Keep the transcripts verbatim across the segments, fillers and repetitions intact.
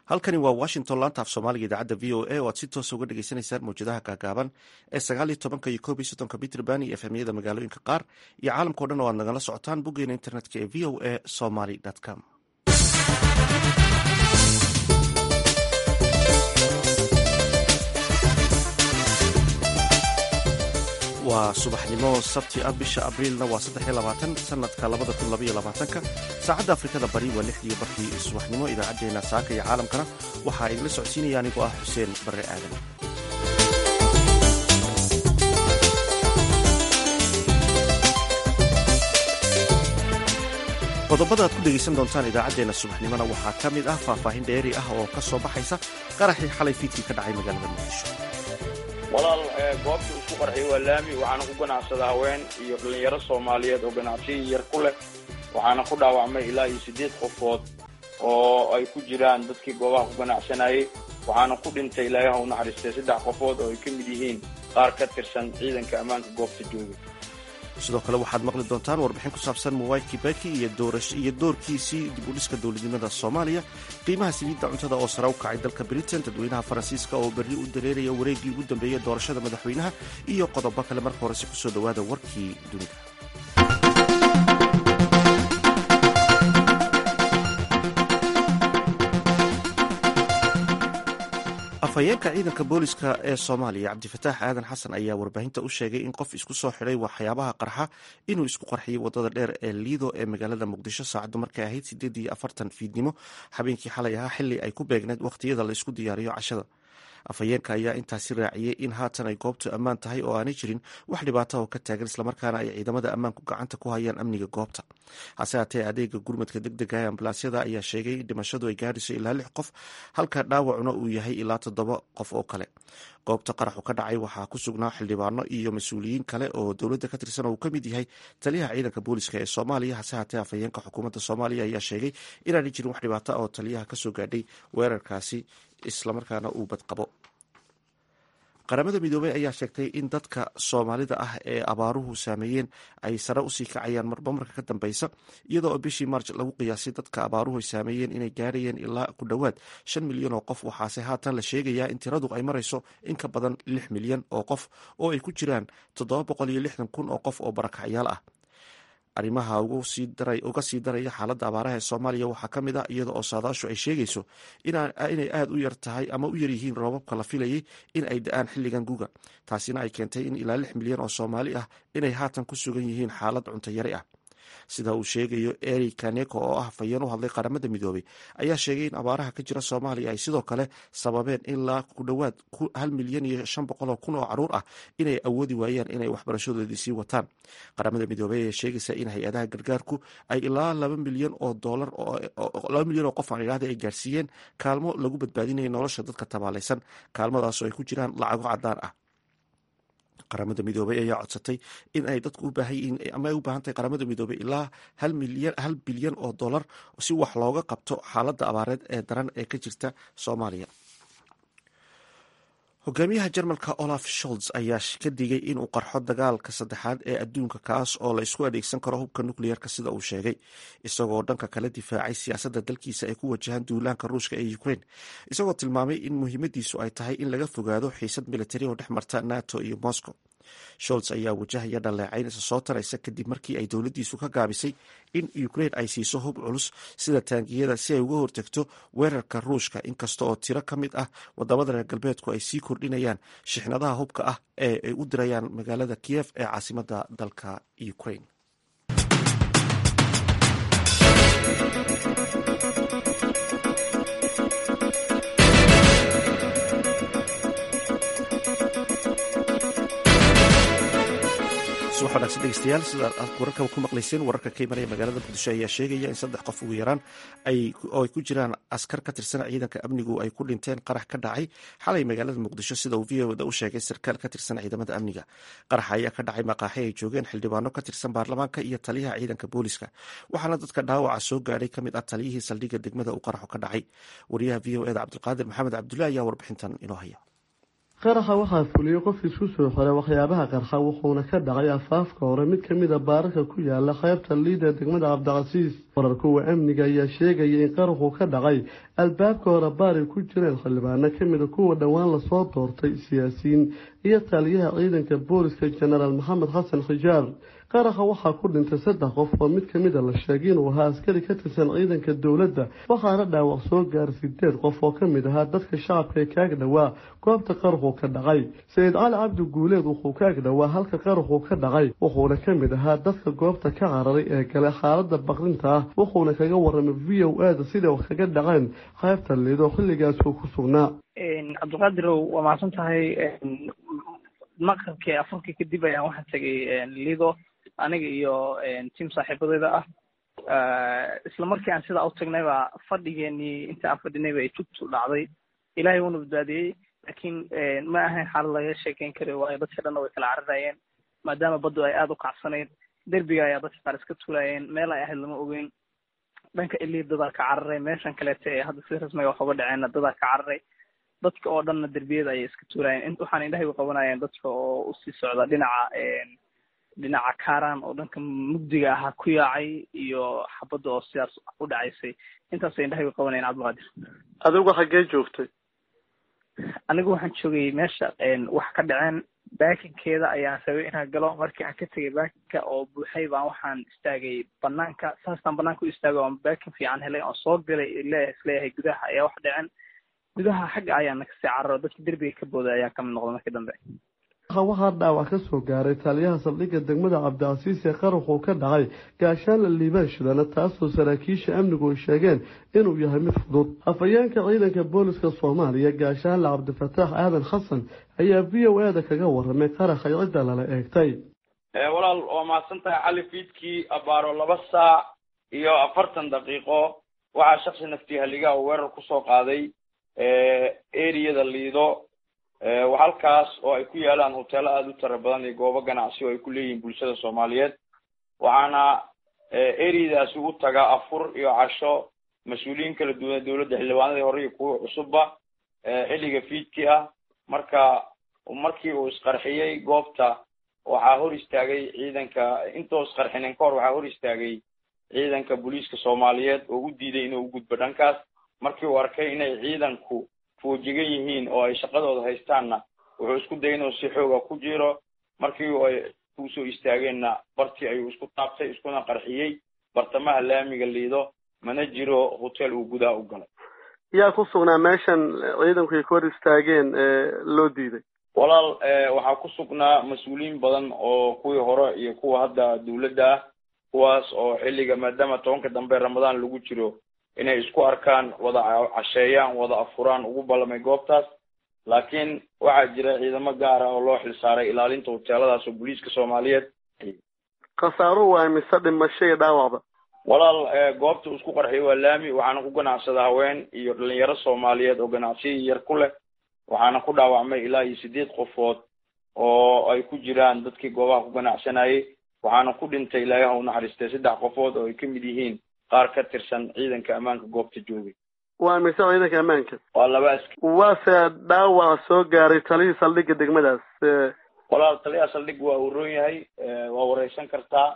halkani waa washington laanta af soomaaliga idaacadda v o a oo aad si toosa uga dhagaysanaysaan mawjadaha gaagaaban ee sagaal iyo tobanka iyo koob iyo soddonka mitrband iyo efemyada magaalooyinka qaar iyo caalamkao dhan oo aad nagala socotaan boggeena internetka ee v o a somaly com. waa subaxnimo sabti ah, bisha abriilna waa saddex iyo labaatan sanadka labada kun labaiyo labaatanka saacadda afrikada bari waa lixdii barkii subaxnimo. idaacaddeenna saaka iyo caalamkana waxaa idinla socodsiinaya anigoo ah xuseen barre aadan. qodobada aad ku dhegaysan doontaan idaacaddeenna subaxnimona waxaa ka mid ah faahfaahin dheeri ah oo ka soo baxaysa qaraxii xalay fiidkii ka dhacay magaalada muqdisho. walaal goobta isku qarxiyay waa laami, waxaana ku ganacsada haween iyo dhalinyaro soomaaliyeed oo ganacsiyo yar ku leh, waxaana ku dhaawacmay ilaa iyo siddeed qofood oo ay ku jiraan dadkii goobaha ku ganacsanayay, waxaana ku dhintay ilaahay ha u naxariistay saddex qofood oo ay ka mid yihiin qaar ka tirsan ciidanka ammaanka goobta jooga. sidoo kale waxaad maqli doontaan warbixin ku saabsan Mwai Kibaki iyo doorkiisii dib u dhiska dowladnimada Soomaaliya, qiimaha saliidda cuntada oo sare u kacay dalka Britain, dadweynaha Faransiiska oo berri u dareeraya wareeggii ugu dambeeyay doorashada madaxweynaha, iyo qodobo kale. marka horese kusoo dhowaada warkii dunida. afhayeenka ciidanka booliska ee soomaaliya cabdifataax aadan xasan ayaa warbaahinta u sheegay in qof isku soo xidhay waxyaabaha qarxa inuu isku qarxiyay wadada dheer ee liido ee magaalada muqdisho saacaddu markay ahayd sideed iyo afartan fiidnimo habeenkii xalay ahaa, xili ay ku beegneed wakhtiyada la isku diyaariyo cashada. afhayeenka ayaa intaasi raaciyey in haatan ay goobtu ammaan tahay oo aanay jirin wax dhibaata oo ka taagan, islamarkaana ay ciidamada ammaanku gacanta ku hayaan amniga goobta. hase haatee adeega gurmadka degdega ee ambalaasyada ayaa sheegay in dhimashadu ay gaadhayso ilaa lix qof, halka dhaawacuna uu yahay ilaa toddoba qof oo kale. goobta qaraxu ka dhacay waxaa ku sugnaa xildhibaano iyo mas-uuliyiin kale oo dowladda ka tirsan oo uu ka mid yahay taliyaha ciidanka booliska ee soomaaliya. hase haatee afhayeenka xukuumadda soomaaliya ayaa sheegay inaanay jirin wax dhibaata oo taliyaha kasoo gaadhay weerarkaasi, islamarkaana uu badqabo. qaramada midoobey ayaa sheegtay in dadka soomaalida ah ee abaaruhu saameeyeen ay sare usii kacayaan marba marka ka dambeysa, iyadoo oo bishii maarj lagu qiyaasay dadka abaaruhu saameeyeen inay gaarayeen ilaa ku dhowaad shan milyan oo qof. waxaase haatan la sheegayaa in tiradu ay marayso in ka badan lix milyan oo qof, oo ay ku jiraan toddoba boqol iyo lixdan kun oo qof oo barakacyaal ah. arrimaha uga sii daraya xaaladda abaaraha ee soomaaliya waxaa ka mid ah iyada oo saadaashu ay sheegayso inay aada u yar tahay ama u yaryihiin roobabka la filayay in ay da-aan xilligan guga. taasina ay keentay in ilaa lix milyan oo soomaali ah inay haatan ku sugan yihiin xaalad cunto yari ah. sida uu sheegayo eri kaneko oo ah afhayeen u hadlay qaramada midoobey, ayaa sheegay in abaaraha ka jira soomaaliya ay sidoo kale sababeen ilaa ku dhowaad hal milyan iyo shan boqol oo kun oo caruur ah inay awoodi waayaan inay waxbarashadoodii sii wataan. qaramada midoobey ayaa sheegaysa in hay-adaha gargaarku ay ilaa laba milyan oo dolar laba milyan oo qof aan idhahda ay gaarsiiyeen kaalmo lagu badbaadinaya nolosha dadka tabaalaysan, kaalmadaas oo ay ku jiraan lacago cadaan ah. qaramada midoobey ayaa codsatay in ay dadku u baahan yihiin ama ay u baahan tahay qaramada midoobey ilaa hal milyan hal bilyan oo dollar si wax looga qabto xaaladda abaareed ee daran ee ka jirta soomaaliya. hogaamiyaha jarmalka olaf scholz ayaa ka digay inuu qarxo dagaalka saddexaad ee adduunka, kaas oo la isku adeegsan karo hubka nukliyeerka sida uu sheegay, isagoo dhanka kala difaacay siyaasadda dalkiisa ay ku wajahaan duulaanka ruushka ee ukraine, isagoo tilmaamay in muhiimadiisu ay tahay in laga fogaado xiisad militari oo dhex marta nato iyo moscow. scholz ayaa wajahaya dhaleecayn isa soo taraysa kadib markii ay dowladdiisu ka gaabisay in ukraine ay siiso hub culus sida taangiyada si ay uga hortagto weerarka ruushka, inkasta oo tiro ka mid ah wadamada reer galbeedku ay sii kordhinayaan shixnadaha hubka ah ee ay u dirayaan magaalada kiev ee caasimadda dalka ukraine. subax wanaagsan dhegeystayaal, sida aad wararka ku maqlayseen, wararka ka imanaya magaalada muqdisho ayaa sheegaya in saddex qof ugu yaraan oo ay ku jiraan askar ka tirsan ciidanka amnigu ay ku dhinteen qarax ka dhacay xalay magaalada muqdisho, sida uu v o da u sheegay sarkaal ka tirsan ciidamada amniga. qaraxa ayaa ka dhacay maqaaxi ay joogeen xildhibaano ka tirsan baarlamaanka iyo taliyaha ciidanka booliska, waxaana dadka dhaawaca soo gaadhay ka mid ah taliyihii saldhigga degmada uu qaraxu ka dhacay. wariyaha v o eda cabdulqaadir maxamed cabdulle ayaa warbixintan inoo haya. qaraxa waxaa fuliyay qof isku soo xiray waxyaabaha qarxa wuxuuna ka dhacay afaafka hore mid ka mid a baararka ku yaala qaybta liida degmada cabdicasiis wararkuwa amniga ayaa sheegaya in qaraxu ka dhacay albaabka hore baari ku jireen xildhibaano ka mid a kuwa dhowaan lasoo doortay siyaasiyiin iyo taliyaha ciidanka booliska jenaraal maxamed xasan xijaar qaraxa waxaa ku dhintay saddex qof oo mid ka mid a la sheegay inuu ahaa askari ka tirsan ciidanka dowladda waxaana dhaawac soo gaaray sideed qof oo ka mid ahaa dadka shacabka ee kaag dhowaa goobta qaraxu ka dhacay sayid cali cabdi guuleed wuxuu kaag dhowaa halka qaraxu ka dhacay wuxuuna ka mid ahaa dadka goobta ka cararay ee gale xaaladda baqrinta ah wuxuuna kaga waramay v o a da sida wax kaga dhaceen qaybta liido xilligaas uu ku sugnaa cabdiqaadirow waa mahadsan tahay maqribkii afurkii kadib ayaan waxaan tegay liido aniga iyo tiim saaxiibadeyda ah isla markii aan sidaa u tagnay baa fadhigeenii inta aan fadhinayba ay tugtu dhacday ilaahay wuuna badbaadiyey laakiin ma ahayn xaalad laga sheekeyn kari waayo dadka dhanna way kala cararayeen maadaama baddu ay aada u kacsanayd derbiga ayaa dadka qaar iska tulayeen meel ay ahayd lama ogeyn dhanka ilii dadaa ka cararay meeshan kaleeta ee hadda si rasmiga wax uga dhaceenna dadaa ka cararay dadka oo dhanna derbiyada ayay iska tuurayeen int waxaan indhahay u qabanayeen dadka oo usii socda dhinaca dhinaca kaaraan oo dhanka mugdiga ahaa ku yaacay iyo xabadda oo sidaas u dhacaysay intaasay indhahay u qabanayeen cabdiqaadir adigu xaggee joogtay anigu waxaan joogay meesha wax ka dhaceen baakinkeeda ayaan rabay inaan galo markii aan ka tegay baakinka oo buuxay baan waxaan istaagay banaanka saastaan banaanka u istaagay oon baakin fiican helay oon soo galay leeyahay isleeyahay gudaha ayaa wax dhaceen gudaha xagga ayaana kasii cararo dadka derbiga ka booday ayaa kamid noqda markii dambe waxaa dhaawac ka soo gaaray taliyaha saldhigga degmada cabdicasiis ee qaraxuu ka dhacay gaashaanla liibaan shidana taasoo saraakiisha amnigu ay sheegeen inuu yahay mid fudud afhayeenka ciidanka booliska soomaaliya gaashaanla cabdifataax aadan xasan ayaa v o a da kaga waramay qaraxay cidda lala eegtay walaal waa mahadsan tahay cali fiidkii abaaro laba saac iyo afartan daqiiqo waxaa shaksi naftii haligaa oo weerar kusoo qaaday eriyada liido halkaas oo ay ku yaalaan hoteelo aada u tira badan iyo goobo ganacsi oo ay ku leeyihiin bulshada soomaaliyeed waxaana eriyadaasi u tagaa afur iyo casho mas-uuliyiin kala duwan dowladda xildhibaanadii hore iyo kuwa cusubba xilliga fiidkii ah marka markii uu isqarxiyey goobta waxaa hor istaagay ciidanka intoo isqarxinin ka hor waxaa hor istaagay ciidanka booliiska soomaaliyeed oo u diiday inuu u gudbo dhankaas markii uu arkay inay ciidanku foojigan yihiin oo ay shaqadooda haystaanna wuxuu isku dayay inuu si xooga ku jiro markii ay kusoo istaageenna bartii ayuu isku taabtay iskuna qarxiyey bartamaha laamiga liido mana jiro hotel uu gudaha u galay yaa ku sugnaa meeshan ciidanku ay ka hor istaageen loo diiday walaal waxaa ku sugnaa mas-uuliyiin badan oo kuwii hore iyo kuwa hadda dowladda ah kuwaas oo xilliga maadaama tobanka dambe ramadaan lagu jiro inay isku arkaan wada casheeyaan wada afuraan ugu ballamay goobtaas laakiin waxaa jira ciidamo gaar ah oo loo xilsaaray ilaalinta hoteeladaas oo booliiska soomaaliyeed khasaaruhu waa mise dhimasho iyo dhaawacba walaal goobta isku qarxiyay waa laami waxaana ku ganacsada haween iyo dhalinyaro soomaaliyeed oo ganacsiyo yar ku leh waxaana ku dhaawacmay ilaa iyo sideed qofood oo ay ku jiraan dadkii goobaha ku ganacsanayay waxaana ku dhintay ilaahay ha u naxariistay saddex qofood oo ay ka mid yihiin qaar ka tirsan ciidanka ammaanka goobta joogay waa mise ciidanka ammaanka waa laba askari waase dhaawac soo gaaray taliyii saldhigga degmadaas walaal taliyaha saldhig waa uu roon yahay waa wareysan kartaa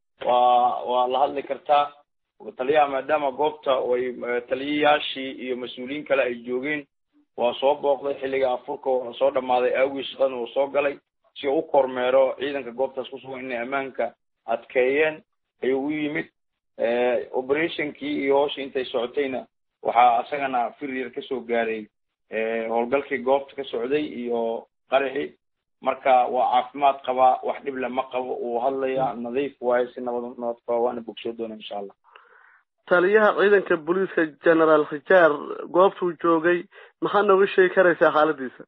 waa waa la hadli kartaa taliyaha maadaama goobta ay taliyayaashii iyo mas-uuliyiin kale ay joogeen waa soo booqday xilliga afurka waa soo dhamaaday aawgii shaqadana uu soo galay si uu u kormeero ciidanka goobtaas kusugan inay ammaanka adkeeyeen ayuu u yimid operationkii iyo hooshii intay socotayna waxaa isagana firyar kasoo gaaray howlgalkii goobta ka socday iyo qaraxi marka waa caafimaad qabaa wax dhib lama qabo uu hadlaya nadiif waaye si nabad nabad qaba waana bogsoo doona insha allah taliyaha ciidanka booliiska generaal xijaar goobtuu joogay maxaa nooga sheegi karaysaa xaaladiisa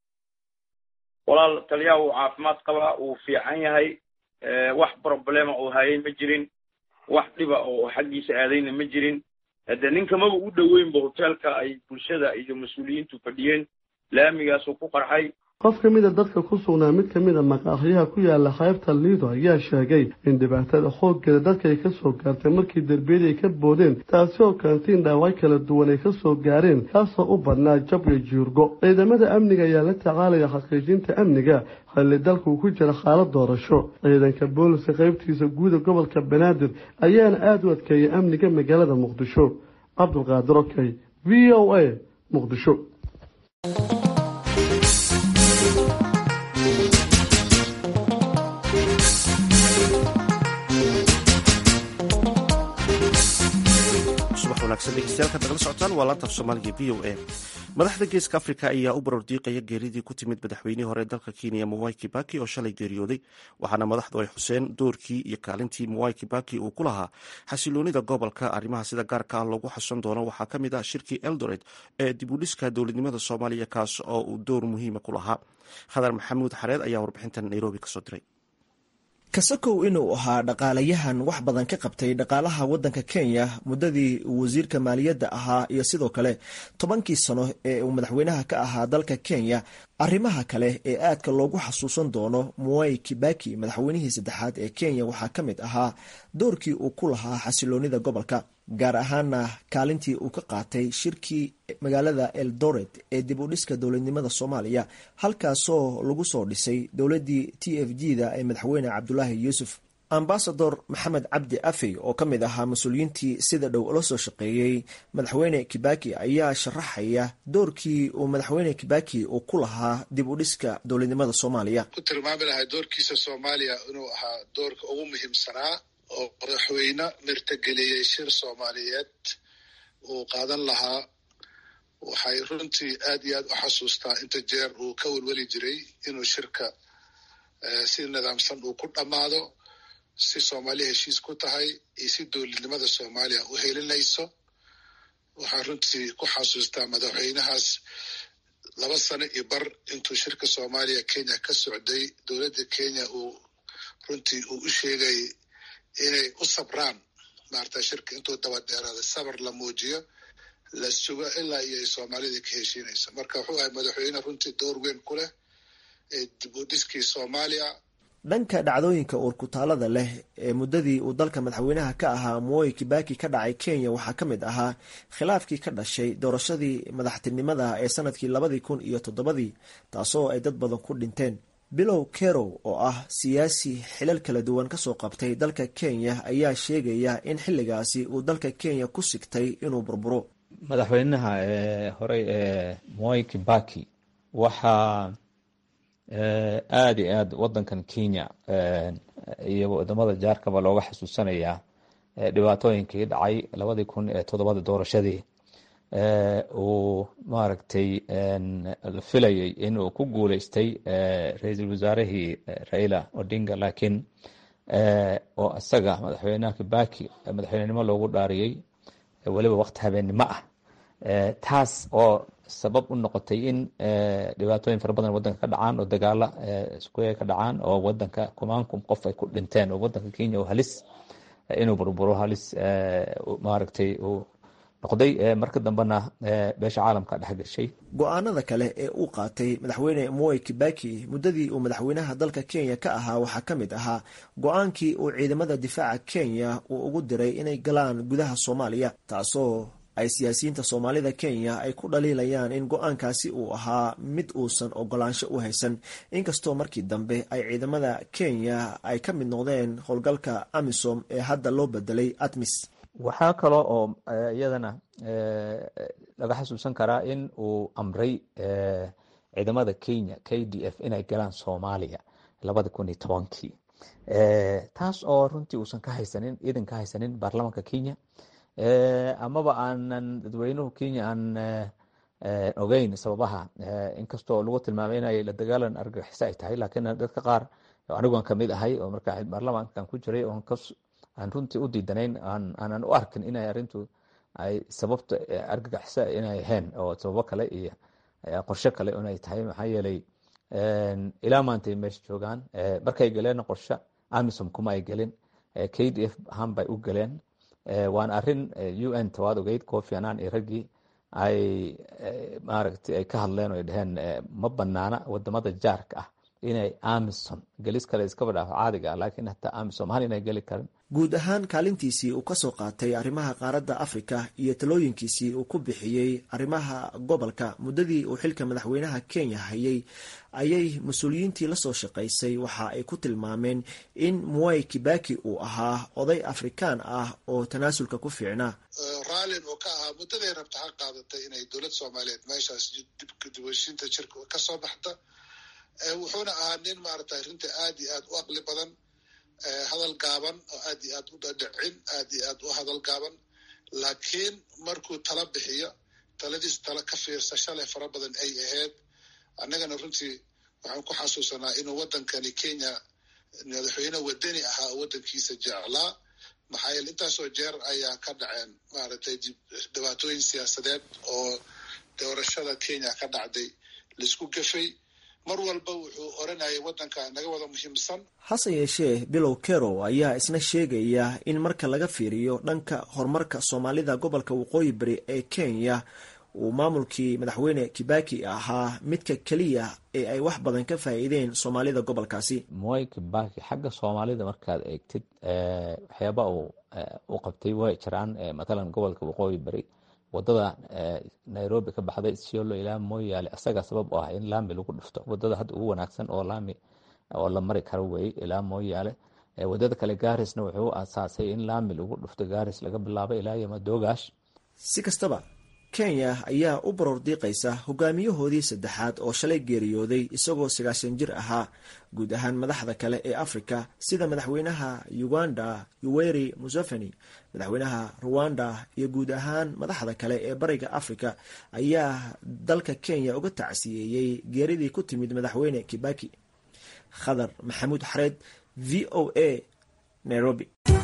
walaal taliyaha uu caafimaad qabaa uu fiican yahay wax problema uu hayay ma jirin wax dhiba oo xaggiisa aadayna ma jirin hadda ninkamaba u dhoweynba hoteelka ay bulshada iyo mas-uuliyiintu fadhiyeen laamigaasuu ku qarxay qof ka mid a dadka ku sugnaa mid ka mid a maqaaxiyaha ku yaala xeebta liido ayaa sheegay in dhibaatada xooggeeda dadka ay ka soo gaartay markii derbiyada ay ka boodeen taasi oo keentay in dhaawacyo kala duwan ay ka soo gaareen kaasoo u badnaa jab iyo jiurgo ciidamada amniga ayaa la tacaalaya xaqiijinta amniga xilli dalka uu ku jira xaalad doorasho ciidanka booliska qaybtiisa guuda gobolka banaadir ayaana aada u adkeeyay amniga magaalada muqdisho cabdulqaadir okey v o a muqdisho. degeystayaal nagala socotaan waa laanta af soomaaliga v o a madaxda geeska afrika ayaa u barordiiqaya geeridii ku timid madaxweynihii hore dalka kenya mwai kibaki oo shalay geeriyooday waxaana madaxdu ay xuseen doorkii iyo kaalintii mwai kibaki uu ku lahaa xasiloonida gobolka arrimaha sida gaarka ah loogu xasuusan doono waxaa ka mid ah shirkii eldoret ee dib u dhiska dowladnimada soomaaliya kaas oo uu door muhiima ku lahaa khadar maxamuud xareed ayaa warbixintan nairobi kasoo diray. kasakow inuu ahaa dhaqaalayahan wax badan ka qabtay dhaqaalaha waddanka kenya muddadii uu wasiirka maaliyadda ahaa iyo sidoo kale tobankii sano ee uu madaxweynaha ka ahaa dalka kenya arrimaha kale ee aadka loogu xasuusan doono mwai kibaki madaxweynihii saddexaad ee kenya waxaa ka mid ahaa doorkii uu ku lahaa xasiloonida gobolka gaar ahaana kaalintii uu ka qaatay shirkii magaalada eldoret ee dib u dhiska dowladnimada soomaaliya halkaasoo lagu soo dhisay dowladdii t f g da ee madaxweyne cabdulaahi yuusuf ambasador maxamed cabdi afey oo ka mid ahaa mas-uuliyiintii sida dhow ula soo shaqeeyey madaxweyne kibaki ayaa sharaxaya doorkii uu madaxweyne kibaki uu ku lahaa dib u dhiska dowladnimada soomaaliya. ku tilmaami lahay doorkiisa soomaaliya inuu ahaa doorka ugu muhiimsanaa oo madaxweyne mirtageliyey shir soomaaliyeed uu qaadan lahaa. waxay runtii aad iyo aad u xasuustaa inta jeer uu ka welweli jiray inuu shirka si nidaamsan uu ku dhammaado, si soomaaliya heshiis ku tahay iyo si dowladnimada soomaaliya u helinayso. waxaa runtii ku xasuustaa madaxweynahaas laba sano iyo bar intuu shirka soomaaliya kenya ka socday dowladda kenya uu runtii uu u sheegay inay u sabraan maarata shirka intuu daba dheeraada sabar la muujiyo la sugo ilaa iyo ay soomaalida ka heshiinayso. marka wuxuu ahay madaxweyne runtii door weyn ku leh ee dib u dhiskii soomaaliya. dhanka dhacdooyinka uurkutaalada leh ee muddadii uu dalka madaxweynaha ka ahaa mwai kibaki ka dhacay kenya waxaa ka mid ahaa khilaafkii ka dhashay doorashadii madaxtinimada ee sanadkii labadii kun iyo toddobadii taasoo ay dad badan ku dhinteen. bilow kerow oo ah siyaasi xilal kala duwan kasoo qabtay dalka kenya ayaa sheegaya in xilligaasi uu dalka kenya ku sigtay inuu burburo. madaxweynaha horey ee mwai kibaki waxaa aada iyo aad wadankan kenya iyo wadamada jaarkaba looga xasuusanayaa dhibaatooyinkii dhacay labadii kun ee toddobada doorashadii uu maaragtay la filayay inuu ku guuleystay ra-iisul wasaarihii raila odinga laakiin oo isaga madaxweynaha kibaki madaxweynenimo loogu dhaariyey weliba waqti habeennimo ah taas oo sabab u noqotay in dhibaatooyin fara badan wadanka ka dhacaan oo dagaala iskuya ka dhacaan oo wadanka kumaankum qof ay ku dhinteen oo wadanka kenya oo halis inuu burburo halis maaragtay uu noqday marka dambena beesha caalamka dhex gashay. go-aanada kale ee uu qaatay madaxweyne mwai kibaki muddadii uu madaxweynaha dalka kenya ka ahaa waxaa ka mid ahaa go-aankii uu ciidamada difaaca kenya uu ugu diray inay galaan gudaha soomaaliya taasoo ay siyaasiyiinta soomaalida kenya ay ku dhaliilayaan in go-aankaasi uu ahaa mid uusan ogolaansho u haysan inkastoo markii dambe ay ciidamada kenya ay ka mid noqdeen howlgalka amisom ee hadda loo bedelay atmis. waxaa kaloo oo iyadana laga xasuusan karaa in uu amray ciidamada kenya k d f inay galaan soomaaliya labada kun iyo tobankii taas oo runtii uusan ka haysanin iidan ka haysanin baarlamaanka kenya amaba aanan dadweynuhu kenya aan ogeyn sababaha inkastoo lagu tilmaamay inay la dagaalan argagixisa ay tahay laakiin dadka qaar anigoon kamid ahay oo markaa baarlamaankan ku jiray oon aan runtii u diidanayn aanan u arkin inay arintu ay sababta argagixisa inay ahayn oo sababo kale iyo qorshe kale inay tahay maxaa yeelay ilaa maantay meesha joogaan markay galeen qorshe amisom kuma ay gelin k d f ahaan bay u galeen waana arin u n tawaad ogeyd kofi annan iyo raggii ay maaragtay ay ka hadleen oo ay dhaheen ma banaana wadamada jaarka ah inay amisom gelis kale iskaba dhaafo caadiga ah laakiin hataa amisom hal inay geli karin. guud ahaan kaalintiisii uu ka soo qaatay arrimaha qaaradda afrika iyo talooyinkiisii uu ku bixiyey arrimaha gobolka muddadii uu xilka madaxweynaha kenya hayay ayay mas-uuliyiintii lasoo shaqaysay waxa ay ku tilmaameen in Mwai Kibaki uu ahaa oday afrikaan ah oo tanaasulka ku fiicnaa. raalin oo ka ahaa muddaday rabta ha qaadatay inay dowlad soomaaliyeed meeshaas dibkadibashiinta jirka ka soo baxda, wuxuuna ahaa nin maaragtay runtii aad iyo aad u aqli badan, hadal gaaban oo aad iyo aad u dhadhicin, aad iyo aad u hadal gaaban, laakiin markuu tala bixiyo taladiis tala ka fiirsasho leh fara badan ay ahayd. annagana runtii waxaan ku xasuusanaa inuu waddankani kenya madaxweyne wadani ahaa oo waddankiisa jeclaa, maxaa yeele intaasoo jeer ayaa ka dhaceen maaragtay dhibaatooyin siyaasadeed oo doorashada kenya ka dhacday laisku gafay. mar walba wuxuu oranayay waddanka naga wada muhiimsan. hase yeeshee bilow kerow ayaa isna sheegaya in marka laga fiiriyo dhanka horumarka soomaalida gobolka waqooyi bari ee kenya uu maamulkii madaxweyne Kibaki ahaa midka keliya ee ay wax badan ka faa'iideen soomaalida gobolkaasi. Mwai Kibaki xagga soomaalida markaad eegtid waxyaaba uu u qabtay way jiraan, matalan gobolka waqooyi bari wadada Nairobi ka baxday Isiolo ilaa Moyale asaga sabab u ah in laami lagu dhufto. wadada hadda ugu wanaagsan oo laami oo la mari karo way ilaa Moyale. wadada kale Garisna wuxuu aasaasay in laami lagu dhufto Garis laga bilaabo ilaa Yamadogash. si kastaba Kenya ayaa u baroor diiqaysa hogaamiyahoodii saddexaad oo shalay geeriyooday isagoo sagaashan jir ahaa. guud ahaan madaxda kale ee Afrika sida madaxweynaha Uganda Yoweri Museveni, madaxweynaha Rwanda iyo guud ahaan madaxda kale ee bariga Afrika ayaa dalka Kenya uga tacsiyeeyay geeridii ku timid madaxweyne Kibaki. Khadar Maxamuud Xareed, V O A, Nairobi.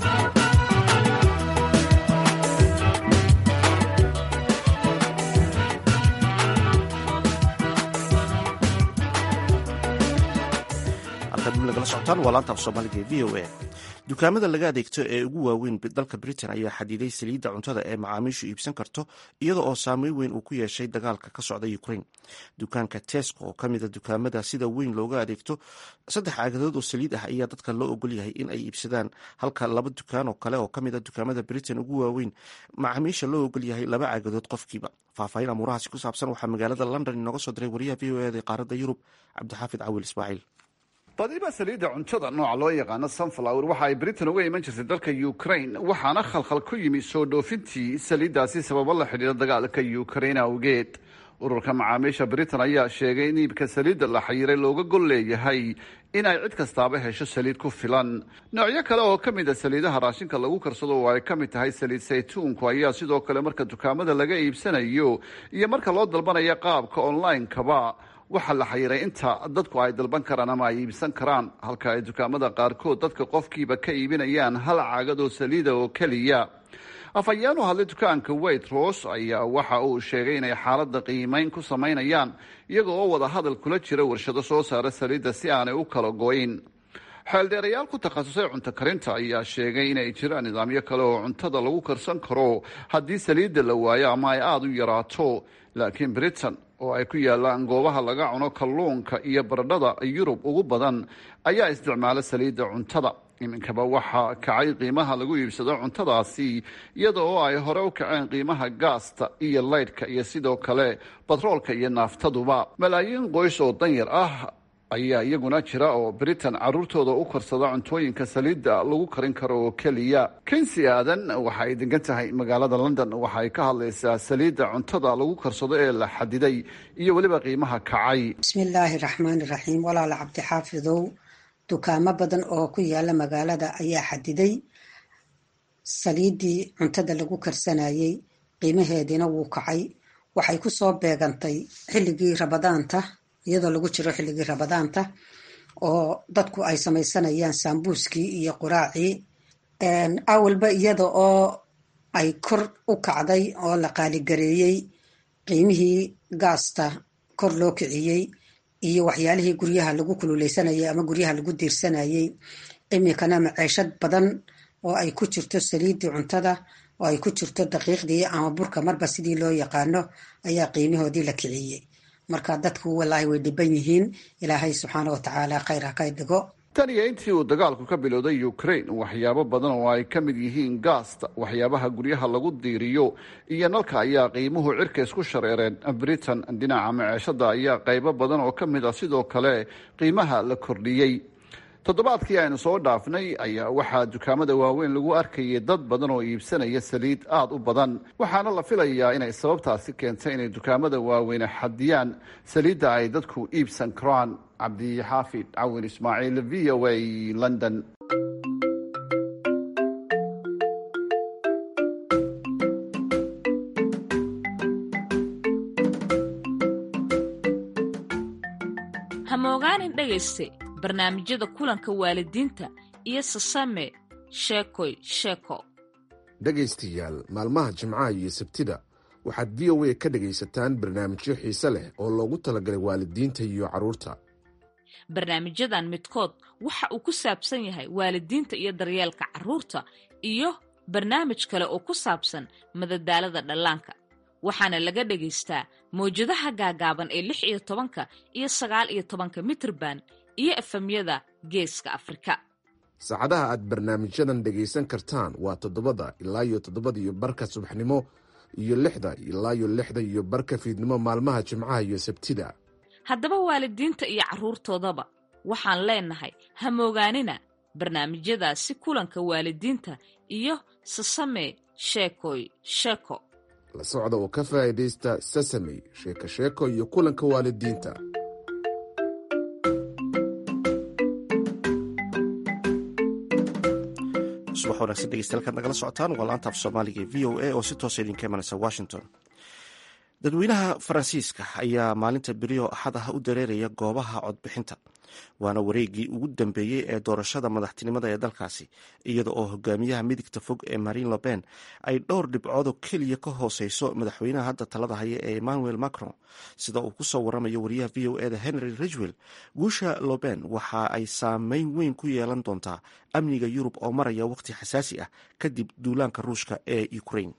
nagala socotaan waa laanta af soomaaliga ee v o a. dukaamada laga adeegto ee ugu waaweyn dalka Britain ayaa xadiday saliidda cuntada ee macaamiishu iibsan karto iyada oo saameyn weyn uu ku yeeshay dagaalka ka socda Ukraine. dukaanka Tesco oo ka mid a dukaamada sida weyn looga adeegto saddex caagadood oo saliid ah ayaa dadka loo ogol yahay in ay iibsadaan, halka laba dukaan oo kale oo ka mid a dukaamada Britain ugu waaweyn macaamiisha loo ogol yahay laba caagadood qofkiiba. faahfaahin amuurahaasi ku saabsan waxaa magaalada London inooga soo diray wariyaha V O A ee qaaradda Yurub Cabdixaafid Cawil Ismaaciil. badiba saliidda cuntada nooca loo yaqaano sunflower waxa ay Britain uga iman jirtay dalka Ukraine, waxaana khalkhal ku yimi soo dhoofintii saliiddaasi sababo la xidhiidha dagaalka Ukraine awgeed. ururka macaamiisha Britain ayaa sheegay in iibka saliidda la xayiray looga gol leeyahay in ay cid kastaaba hesho saliid ku filan. noocyo kale oo ka mid a saliidaha raashinka lagu karsado oo ay ka mid tahay saliid saytuunku ayaa sidoo kale marka dukaamada laga iibsanayo iyo marka loo dalbanayo qaabka online-kaba waxaa la xayiray inta dadku ay dalban karaan ama ay iibsan karaan, halka ay dukaamada qaarkood dadka qofkiiba ka iibinayaan hal caagad oo saliida oo keliya. afhayeen u hadlay dukaanka Waitrose ayaa waxa uu sheegay inay xaaladda qiimeyn ku samaynayaan iyaga oo wada hadal kula jira warshado soo saara saliidda si aanay u kala goyn. xeeldheerayaal ku takhasusay cunto karinta ayaa sheegay inay jiraan nidaamyo kale oo cuntada lagu karsan karo haddii saliidda la waayo ama ay aada u yaraato, laakiin Britain oo ay ku yaalaan goobaha laga cuno kalluunka iyo baradhada Yurub ugu badan ayaa isticmaala saliidda cuntada. iminkaba waxaa kacay qiimaha lagu iibsado cuntadaasi iyada oo ay hore u kaceen qiimaha gaasta iyo laydhka iyo sidoo kale batroolka iyo naaftaduba. malaayiin qoys oo danyar ah ayaa iyaguna jira oo Britain caruurtooda u korsada cuntooyinka saliidda lagu karin karo oo keliya. Kensi aadan waxa ay degan tahay magaalada London, waxa ay ka hadlaysaa saliidda cuntada lagu karsado ee la xadiday iyo weliba qiimaha kacay. bismillaahi raxmaani raxiim. walaala cabdixaafidow, dukaamo badan oo ku yaala magaalada ayaa xadiday saliiddii cuntada lagu karsanayay, qiimaheediina wuu kacay. waxay ku soo beegantay xilligii rabadaanta, iyadoo lagu jiro xilligii rabadaanta oo dadku ay samaysanayaan saambuuskii iyo quraacii. awalba iyada oo ay kor u kacday oo la qaaligareeyey, qiimihii gaasta kor loo kiciyey iyo waxyaalihii guryaha lagu kululeysanayay ama guryaha lagu diirsanayay. iminkana maciishad badan oo ay ku jirto saliiddii cuntada oo ay ku jirto daqiiqdii ama burka marba sidii loo yaqaano ayaa qiimihoodii la kiciyey. marka dadku walaahi way dhiban yihiin. ilaahay subxaana watacaala khayr ha ka dhigo. tan iyo intii uu dagaalku ka bilowday ukraine waxyaabo badan oo ay ka mid yihiin gaasta, waxyaabaha guryaha lagu diiriyo iyo nalka ayaa qiimuhu cirka isku shareereen. britain dhinaca maciishada ayaa qaybo badan oo ka mid ah sidoo kale qiimaha la kordhiyey. toddobaadkii aynu soo dhaafnay ayaa waxaa dukaamada waaweyn lagu arkayay dad badan oo iibsanaya saliid aada u badan, waxaana la filayaa inay sababtaasi keentay inay dukaamada waaweyne xadiyaan saliidda ay dadku iibsan karaan. cabdixaafid cawin ismaaciil, v o a london. hamogaanin dhegayste barnaamijyada kulanka waalidiinta iyo sasame sheekoy sheeko. dhegaystayaal, maalmaha jimcaha iyo sabtida waxaad v o a ka dhegaysataan barnaamijyo xiise leh oo loogu talagalay waalidiinta iyo carruurta. barnaamijyadan midkood waxa uu ku saabsan yahay waalidiinta iyo daryeelka carruurta, iyo barnaamij kale oo ku saabsan madadaalada dhallaanka. waxaana laga dhagaystaa mawjadaha gaagaaban ee lix iyo tobanka iyo sagaal iyo tobanka mitirban iyo efemyada geeska Afrika. saacadaha aad barnaamijyadan dhegaysan kartaan waa toddobada ilaa iyo toddobada iyo barka subaxnimo iyo lixda ilaa iyo lixda iyo barka fiidnimo maalmaha jimcaha iyo sabtida. haddaba waalidiinta iyo carruurtoodaba waxaan leenahay hamoogaanina barnaamijyadaasi kulanka waalidiinta iyo sasame sheekoy sheeko. la socda oo ka faa'iidaysta sasame sheeko sheeko iyo kulanka waalidiinta. subax wanaagsan dhegeystayaal kaad nagala socotaan waa laanta af soomaaliga ee v o a oo si toosa idinka imanaysa washington. dadweynaha faransiiska ayaa maalinta beriyo axad ah u dareeraya goobaha codbixinta, waana wareegii ugu dambeeyey ee doorashada madaxtinimada ee dalkaasi, iyada oo hogaamiyaha midigta fog ee Marine Le Pen ay dhowr dhibcood oo keliya ka hooseyso madaxweynaha hadda talada haya ee Emmanuel Macron. sida uu ku soo waramayo wariyaha v o eda Henry Ridgwell, guusha Le Pen waxa ay saameyn weyn ku yeelan doontaa amniga Yurub oo maraya waqti xasaasi ah kadib duulaanka Ruushka ee Ukraine.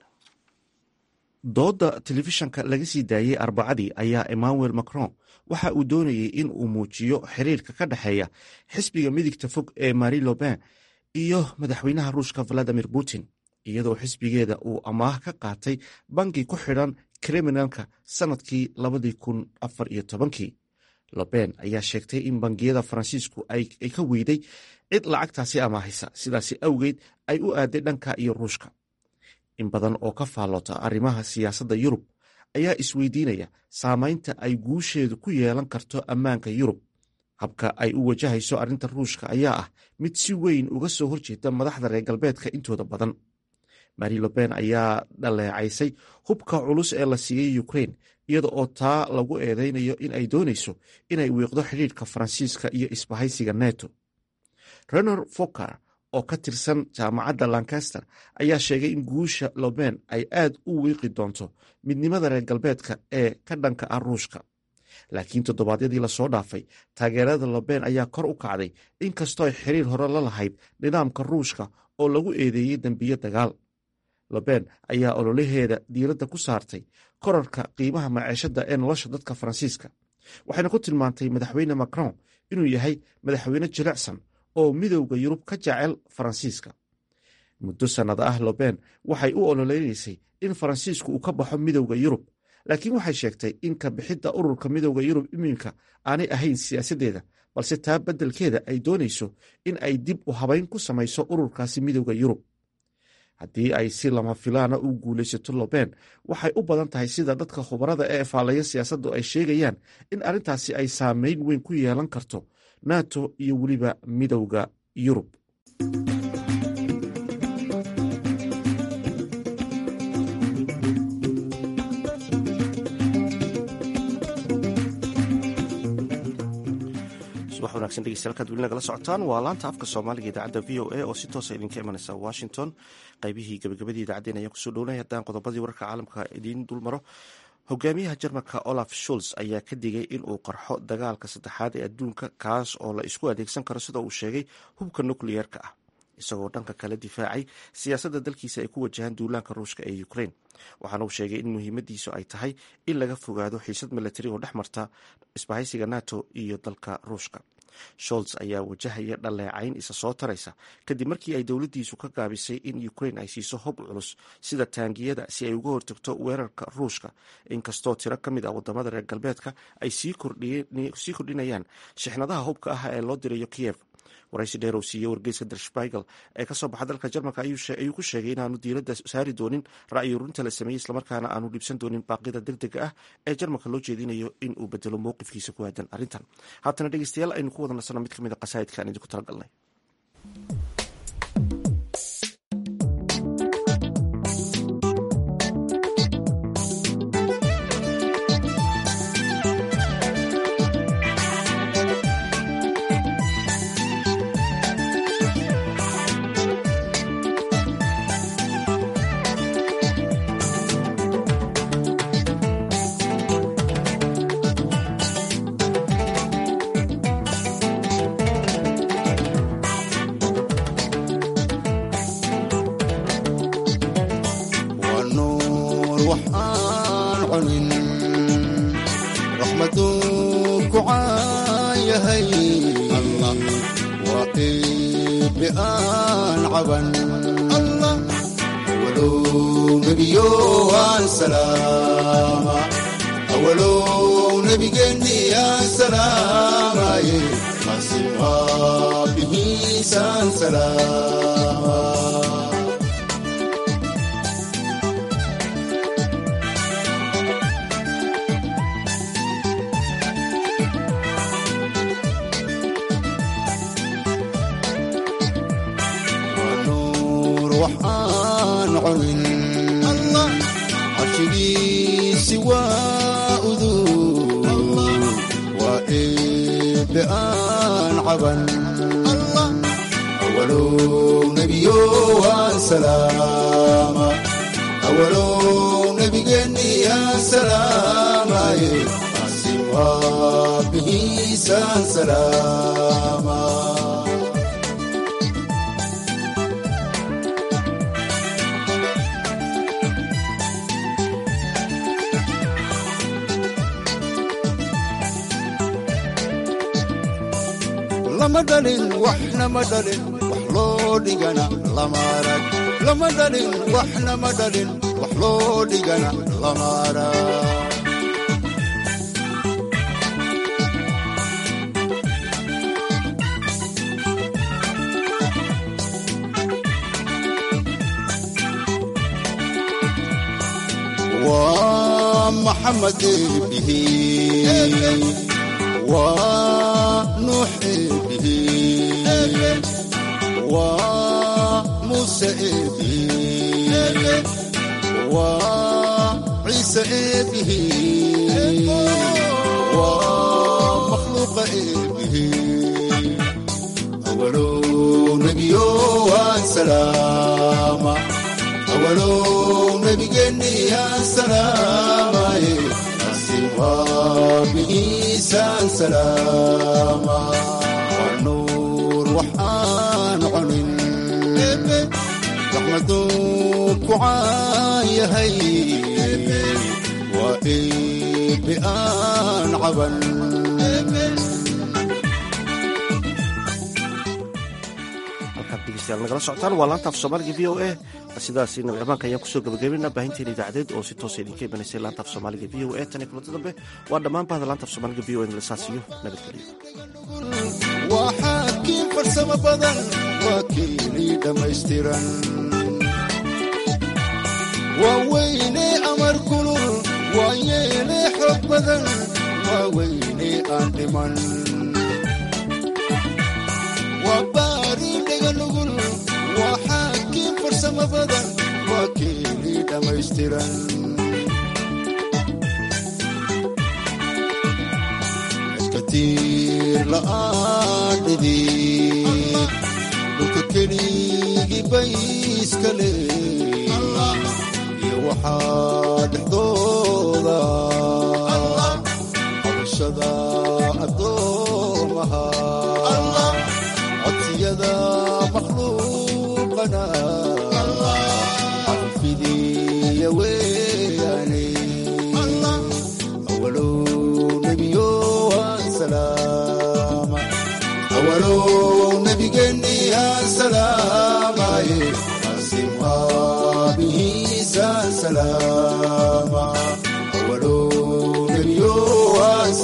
dooda telefishanka laga sii daayey arbacadii ayaa Emmanuel Macron waxa uu doonayey in uu muujiyo xiriirka ka dhexeeya xisbiga midigta fog ee Marine Le Pen iyo madaxweynaha Ruushka Vladimir Putin, iyadoo xisbigeeda uu amaah ka qaatay bangi ku xidhan kriminalka sanadkii labadii kun afar iyo tobankii. Le Pen ayaa sheegtay in bangiyada Faransiisku ay ka weyday cid lacagtaasi amaahisa, sidaasi awgeed ay u aaday dhanka iyo Ruushka. in badan oo ka faalloota arrimaha siyaasadda Yurub ayaa isweydiinaya saamaynta ay guusheedu ku yeelan karto ammaanka Yurub. habka ay u wajahayso arrinta Ruushka ayaa ah mid si weyn uga soo horjeeda madaxda reer galbeedka intooda badan. Marine Le Pen ayaa dhaleecaysay hubka culus ee la siiyey Ukraine, iyada oo taa lagu eedeynayo in ay doonayso inay wiiqdo xidhiidhka Faransiiska iyo isbahaysiga NATO. Renor Fokker oo ka tirsan jaamacadda Lancaster ayaa sheegay in guusha Le Pen ay aad u wiiqi doonto midnimada reer galbeedka ee ka dhanka ah Ruushka. laakiin toddobaadyadii lasoo dhaafay taageerada Le Pen ayaa kor u kacday, inkastoo ay xiriir hore la lahayd nidaamka Ruushka oo lagu eedeeyey dembiyo dagaal. Le Pen ayaa ololaheeda diiradda ku saartay korarka qiimaha maciishada ee nolosha dadka Faransiiska, waxayna ku tilmaantay madaxweyne Macron inuu yahay madaxweyne jilicsan oo midowda Yurub ka jecel Faransiiska. muddo sannad ah Le Pen waxay u ololeynaysay in Faransiisku uu ka baxo midowda Yurub, laakiin waxay sheegtay in ka bixidda ururka midowda Yurub iminka aanay ahayn siyaasaddeeda, balse taa beddelkeeda ay doonayso in ay dib u habayn ku samayso ururkaasi midowda Yurub. haddii ay si lama filaana u guulaysato Le Pen, waxay u badan tahay sida dadka khubarada ee faallaya siyaasaddu ay sheegayaan in arrintaasi ay saameyn weyn ku yeelan karto NATO iyo weliba midowda Yurub. subax wanaagsan dhegeystayaal kaad weli nagala socotaan waa laanta afka soomaaliga idaacadda v o a oo si toosa idinka imanaysa Washington. qaybihii gabagabadii idaacaddeen ayaan kusoo dhownay. haddaan qodobadii wararka caalamka idiin dulmaro, hogaamiyaha Jarmalka Olaf Scholz ayaa ka digay in uu qarxo dagaalka saddexaad ee adduunka, kaas oo la isku adeegsan karo sida uu sheegay hubka nukliyeerka ah. isagoo dhanka kale difaacay siyaasadda dalkiisa ay ku wajahaan duulaanka ruushka ee ukraine waxaana uu sheegay in muhiimadiisu ay tahay in laga fogaado xiisad milatari oo dhex marta isbahaysiga nato iyo dalka ruushka. Scholz ayaa wajahaya dhaleecayn isa soo taraysa kadib markii ay dowladdiisu ka gaabisay in ukraine ay siiso hub culus sida taangiyada si ay uga hortagto weerarka ruushka, inkastoo tiro ka mid ah wadamada reer galbeedka ay sii kordhinayaan shixnadaha hubka ah ee loo dirayo Kiev. waraysi dheer oo siiyey wargeyska Der Spiegel ee kasoo baxa dalka Jarmalka ayuu ku sheegay inaanu diiradda saari doonin ra'yi ururinta la sameeyey islamarkaana aanu dhibsan doonin baaqida degdega ah ee Jarmalka loo jeedinayo in uu bedelo mowqifkiisa ku aadan arrintan. haatana dhegeystayaal aynu ku wada nasano mid ka mid a qasaa'idka aan idinku talagalnay. lama dhalin waxna ma dhalin wax loo dhigana lama arag lama dhalin waxna ma dhalin wax loo dhigana lama arag waa maxamed bihi ونوح به وموسى به وعيسى به ومخلوق به أول نبي وسلام أول نبي يا سلام وبإيسان سلاما والنور وحان عنين رحمتك وعايا هي وإبئان عبن nagala socotaan waa laanta af soomaaliga v o a sidaasi nabi amaanka ayaan kusoo gabagabeynaa baahinteena idaacadeed oo si toosa idinka imanaysay laanta af soomaaliga v o a tan iyo kulanta dambe waa dhammaan bahda laanta af soomaaliga v o a lasaasiyo nabadgelyo waa xaakiin farsamo badan waa keelii dhammaystiran waa weyne amar kulul waa yeele xoog badan waa weyne aan dhiman waa baari dhega nugul waa xaakiin farsamo badan waa keelii dhammaystiran iskatiir la'aan dhidid dhulka keligii bay iska leey iyo waxaa dhexdooda qabashada addoomaha codsiyada makhluuq ربنا عفدي يا وياني أولو نبيو السلام أولو نبي جني السلام أسمع به السلام